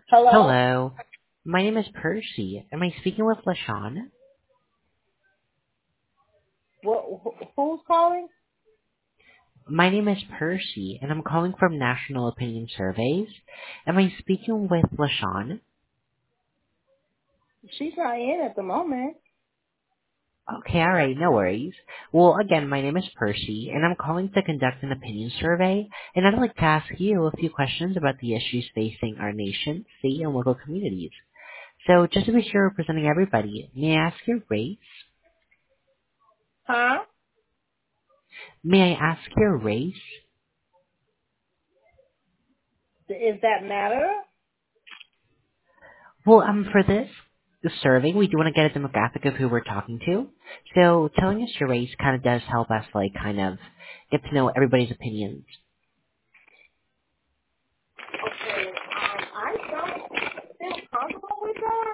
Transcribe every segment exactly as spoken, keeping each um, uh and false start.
Hello? Hello. My name is Percy. Am I speaking with LaShawn? What, wh- who's calling? My name is Percy, and I'm calling from National Opinion Surveys. Am I speaking with LaShawn? She's not in at the moment. Okay, alright, no worries. Well, again, my name is Percy, and I'm calling to conduct an opinion survey, and I'd like to ask you a few questions about the issues facing our nation, state, and local communities. So, just to be sure we're representing everybody, may I ask your race? Huh? May I ask your race? Is that matter? Well, um, for this the survey, we do want to get a demographic of who we're talking to. So telling us your race kind of does help us, like, kind of get to know everybody's opinions. Okay, um, I don't feel comfortable with that.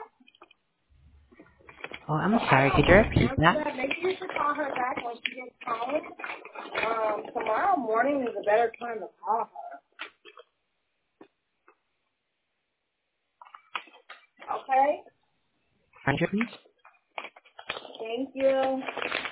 Oh, So I'm I sorry. don't Could you want to repeat answer that? that. Maybe you should call her back when she gets home. Um, tomorrow morning is a better time to call her. Okay? Hundred, please. Thank you.